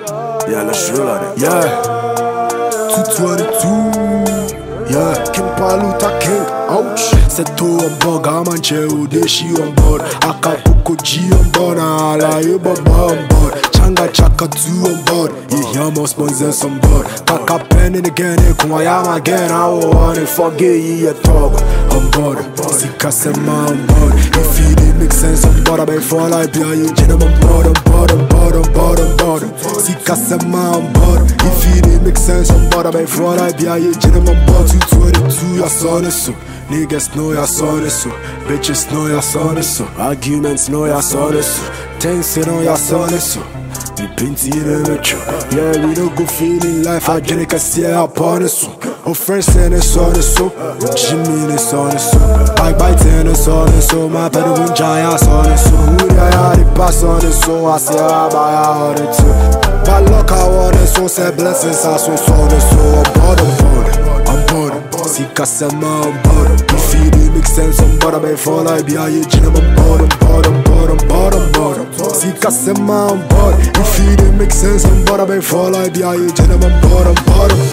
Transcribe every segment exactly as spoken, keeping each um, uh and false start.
Yeah, let's drill at it. Yeah, two twenty-two. Yeah, King Paluta King. Ouch. Seto on board, Gamanche, Udeshi on board, Acapulco G on board, Alaye Baba on board, Changa Chaka two on board, Ihamo sponsors on board, Kaka Pen and again, Kumayama again, I want to forget ye a talk on board, Sika Sema on board, if it didn't make sense on board, I may fall like be a gentleman on board, on board, on board, on board, on board, Sika Sema on board, if it didn't make sense on board, I may fall like be a gentleman on board, two twenty-two, I saw this so. Niggas know ya saw this so, bitches know ya saw this so, arguments know ya saw this so, things know ya saw this so. We pinty in the metro, yeah we don't go feeling life. I drink a see upon this so. Oh friends saying it's on this so, Jimmy is on this so, I bite in this on this so, my better win giants on this so. Who they are the pass on this so, I say I buy on it too. But luck I want this so, say blessings I so saw this so. I'm bored, I'm bored, I'm bored. Sika Sema on board. If it didn't make sense on board, I may fall like be a gentleman on board, on board, on board, on board, on board. Sika Sema on board. If it didn't make sense on board, I may fall like be a gentleman on board, on board, on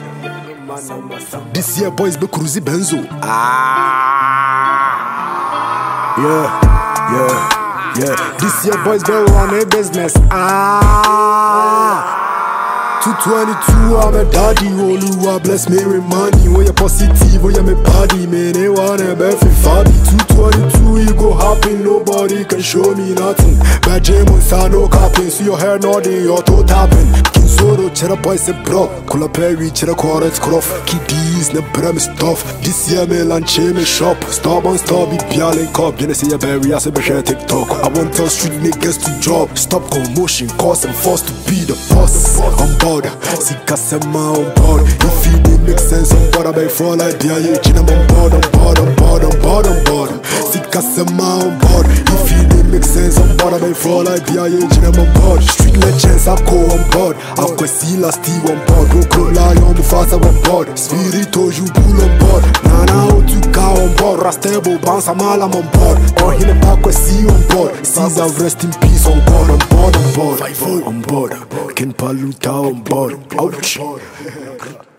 board. This year boys be cruising Benzo. Ah, yeah, yeah, yeah. This year boys be run a business. Ah. two twenty-two, I'm a daddy, Oluwa bless me with money. When you're positive, when you're my body, man, they wanna be for two twenty-two, you go happen, nobody can show me nothing. Bad James, I no capping, so your hair nodding, your toe tapping. King Soro, cheddar boy, say bro, Kula Perry, cheddar quarters, croft. Kiddies, no premise stuff. This year, me lunch, me shop. Starbucks, star, be pialing cop. Then I say a berry, I say, be share TikTok. I want tell street niggas to job. Stop commotion, cause and forced to be the boss. I'm bored. Sika Sema on board. If it didn't make sense on board, I may fall like be a gentleman on board, on board, on board, on board, on board. Sika Sema on board. If it didn't make sense on board, I may fall like be a gentleman on board. Street legends, I go on board. I've got Sila Steve on board. Roko Lion, Mufasa on board. Spirito, you bull on board. Nana Otuka on board. Rastebo, Bansa Malam on board. Or Hine Pakwe C on board. Caesar, rest in peace on board, on board, on board. On board. King Paluta on board. Ouch.